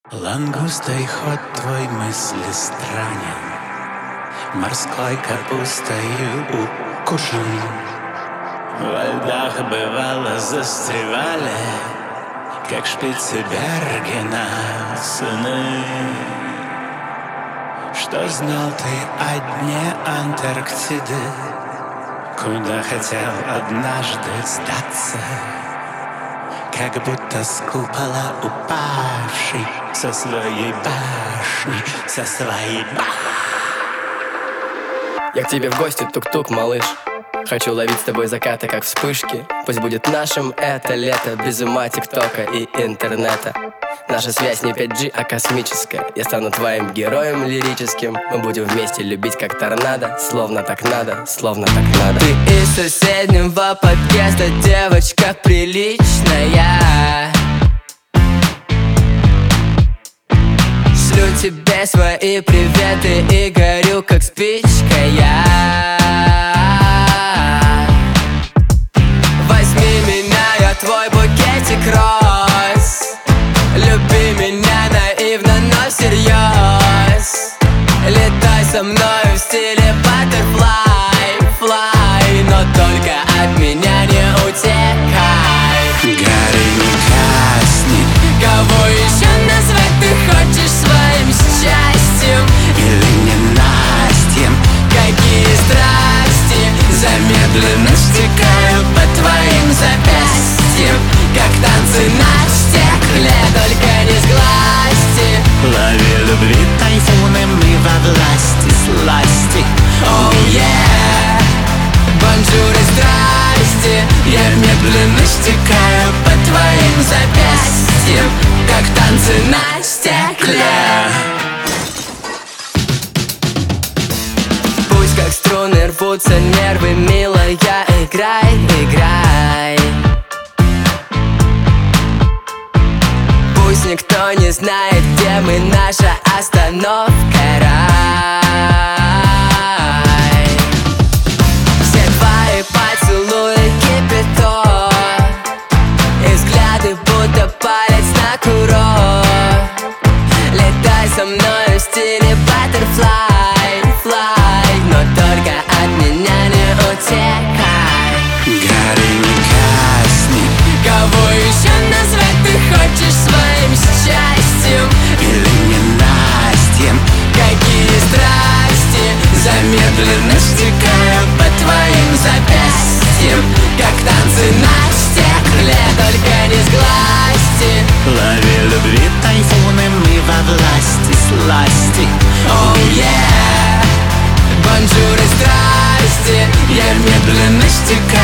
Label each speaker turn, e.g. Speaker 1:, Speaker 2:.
Speaker 1: Лангустой ход твой мысли странен, морской капустою укушен. Во льдах бывало застревали, как Шпицбергена сыны. Что знал ты о дне Антарктиды, куда хотел однажды сдаться? Как будто с купола упавший со своей башни, со своей башни.
Speaker 2: Я к тебе в гости, тук-тук, малыш. Хочу ловить с тобой закаты, как вспышки. Пусть будет нашим это лето, без ума тиктока и интернета. Наша связь не 5G, а космическая. Я стану твоим героем лирическим. Мы будем вместе любить как торнадо. Словно так надо, словно так надо. Ты из соседнего подъезда, девочка приличная. Шлю тебе свои приветы и горю как спичка я. Возьми меня, я твой букетик роз. Люби меня наивно, но всерьез. Летай со мной в стиле butterfly, fly. Но только от меня не утекай.
Speaker 1: Гори, не гасни.
Speaker 2: Кого еще назвать ты хочешь своим счастьем?
Speaker 1: Или ненастьем?
Speaker 2: Какие страсти замедленно стекают по твоим запястьям, как танцы на стекле, только не сглазьте.
Speaker 1: Лови любви тайфуны, мы во власти сласти.
Speaker 2: Oh yeah, бонжур и здрасте. Я медленно стекаю по твоим запястьям, как танцы на стекле. Пусть как струны рвутся нервы, милая, играй, играй. Пусть никто не знает, где мы, наша остановка, рай. Все твои поцелуи кипяток, и взгляды будто палец на курок. Летай со мной в стиле butterfly, fly. Но только от меня не утекай.
Speaker 1: Гори, не гасни.
Speaker 2: Кого еще назвать ты хочешь своим счастьем?
Speaker 1: Или ненастьем?
Speaker 2: Какие страсти замедленно стекают по твоим запястьям, как танцы на стекле, только не сглазьте.
Speaker 1: Лови любви тайфуны, мы во власти сласти.
Speaker 2: Oh yeah, бонжур и здрасте. Я медленно стекаю